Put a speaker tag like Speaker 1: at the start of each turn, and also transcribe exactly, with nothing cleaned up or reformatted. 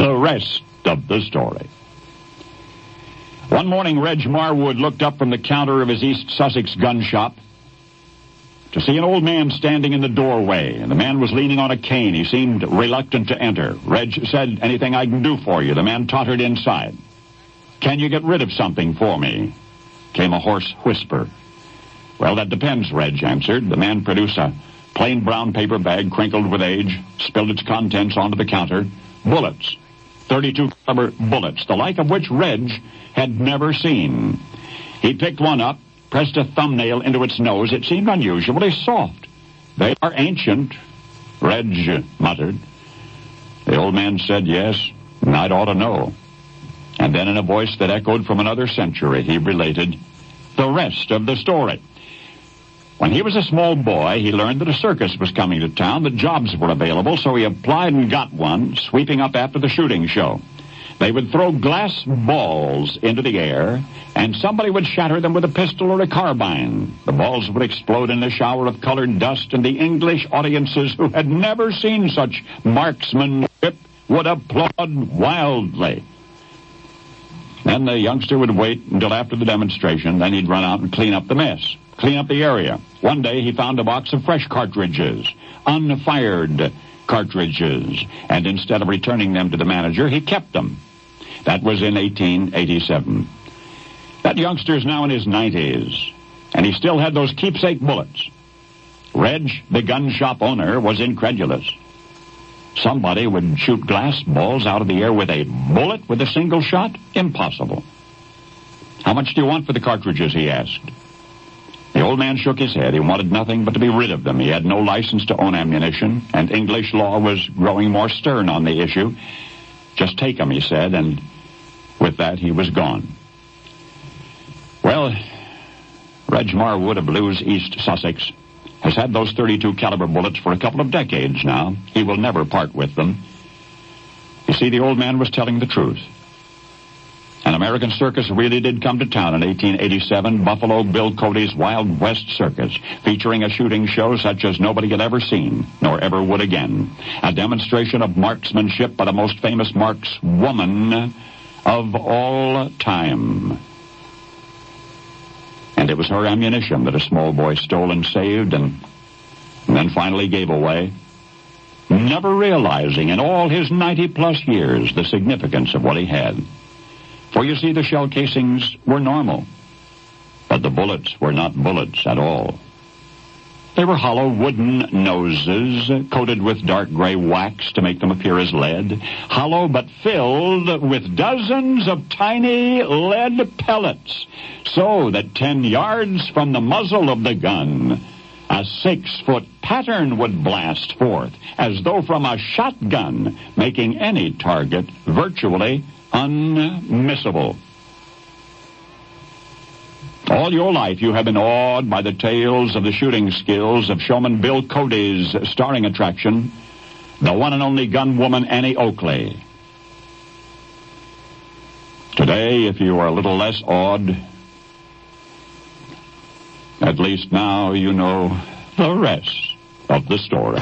Speaker 1: The rest of the story. One morning, Reg Marwood looked up from the counter of his East Sussex gun shop to see an old man standing in the doorway, and the man was leaning on a cane. He seemed reluctant to enter. Reg said, "Anything I can do for you?" The man tottered inside. "Can you get rid of something for me?" came a hoarse whisper. "Well, that depends," Reg answered. The man produced a plain brown paper bag crinkled with age, spilled its contents onto the counter. Bullets. thirty-two caliber bullets, the like of which Reg had never seen. He picked one up, pressed a thumbnail into its nose. It seemed unusually soft. "They are ancient," Reg muttered. The old man said, "Yes, and I'd ought to know." And then in a voice that echoed from another century, he related the rest of the story. When he was a small boy, he learned that a circus was coming to town, that jobs were available, so he applied and got one, sweeping up after the shooting show. They would throw glass balls into the air, and somebody would shatter them with a pistol or a carbine. The balls would explode in a shower of colored dust, and the English audiences, who had never seen such marksmanship, would applaud wildly. Then the youngster would wait until after the demonstration. Then he'd run out and clean up the mess, clean up the area. One day he found a box of fresh cartridges, unfired cartridges, and instead of returning them to the manager, he kept them. That was in eighteen eighty-seven. That youngster is now in his nineties, and he still had those keepsake bullets. Reg, the gun shop owner, was incredulous. Somebody would shoot glass balls out of the air with a bullet with a single shot? Impossible. "How much do you want for the cartridges?" he asked. The old man shook his head. He wanted nothing but to be rid of them. He had no license to own ammunition, and English law was growing more stern on the issue. "Just take them," he said, and with that he was gone. Well, Reg Marwood of Blues, East Sussex, has had those thirty-two caliber bullets for a couple of decades now. He will never part with them. You see, the old man was telling the truth. An American circus really did come to town in eighteen eighty-seven, Buffalo Bill Cody's Wild West Circus, featuring a shooting show such as nobody had ever seen, nor ever would again. A demonstration of marksmanship by the most famous markswoman of all time. And it was her ammunition that a small boy stole and saved and, and then finally gave away, never realizing in all his ninety-plus years the significance of what he had. For you see, the shell casings were normal, but the bullets were not bullets at all. They were hollow wooden noses coated with dark gray wax to make them appear as lead, hollow but filled with dozens of tiny lead pellets, so that ten yards from the muzzle of the gun, a six-foot pattern would blast forth, as though from a shotgun, making any target virtually unmissable. All your life you have been awed by the tales of the shooting skills of showman Bill Cody's starring attraction, the one and only gunwoman Annie Oakley. Today, if you are a little less awed, at least now you know the rest of the story.